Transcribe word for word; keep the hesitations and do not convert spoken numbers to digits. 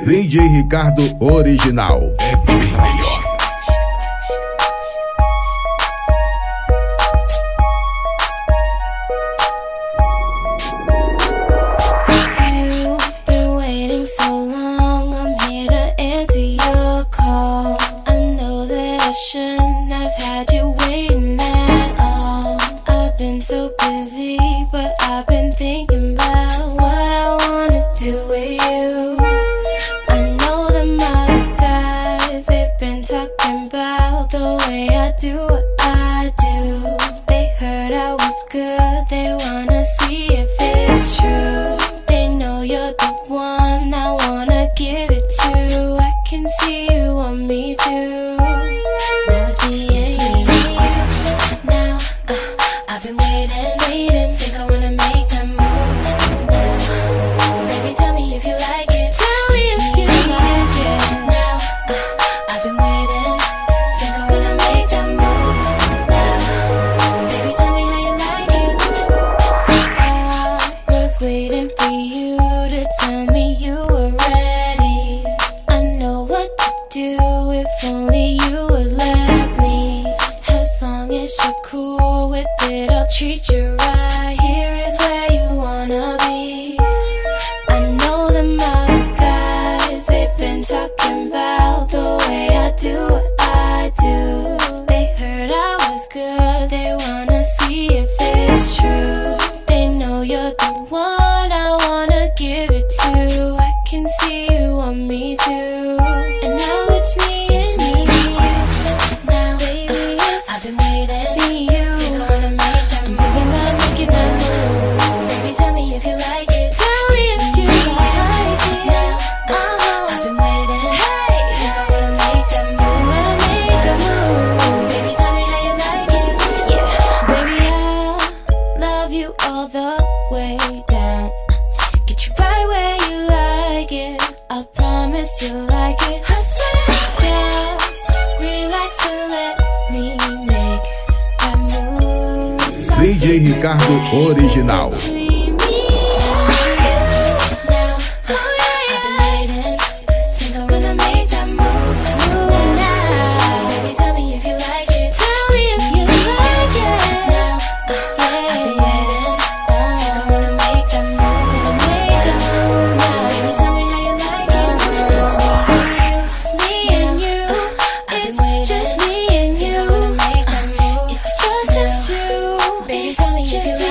D J Ricardo Original. É bem melhor. So busy, but I've been thinking about what I wanna do with you. I know them other guys, they've been talking about the way I do what I do. They heard I was good, they wanna see if it's true. They know you're the one I wanna give it to. I can see you want me too. Now it's me and you. Now uh, I've been waiting. Waiting for you to tell me you were ready. I know what to do if only you would let me. As long as you're cool with it, I'll treat you right. Here is where you wanna be. I know them other guys, they've been talking about the way I do what I do. They heard I was good, they wanna see if it's true. They know you're the one give it to. I can see you want me too. And now it's me and me. Now, baby, uh, I've been waiting for you. Think I wanna make that move. I'm thinking about making that move. Baby, tell me if you like it. Tell me if you like it. Now, uh-huh. I've been waiting. Hey, think I wanna make that move. Wanna make that move. Baby, tell me how you like it. Yeah, baby, I'll love you all the way down. Right where you like it, I promise you like it. I swear, just relax and let me make that move. So D J Ricardo Original. Just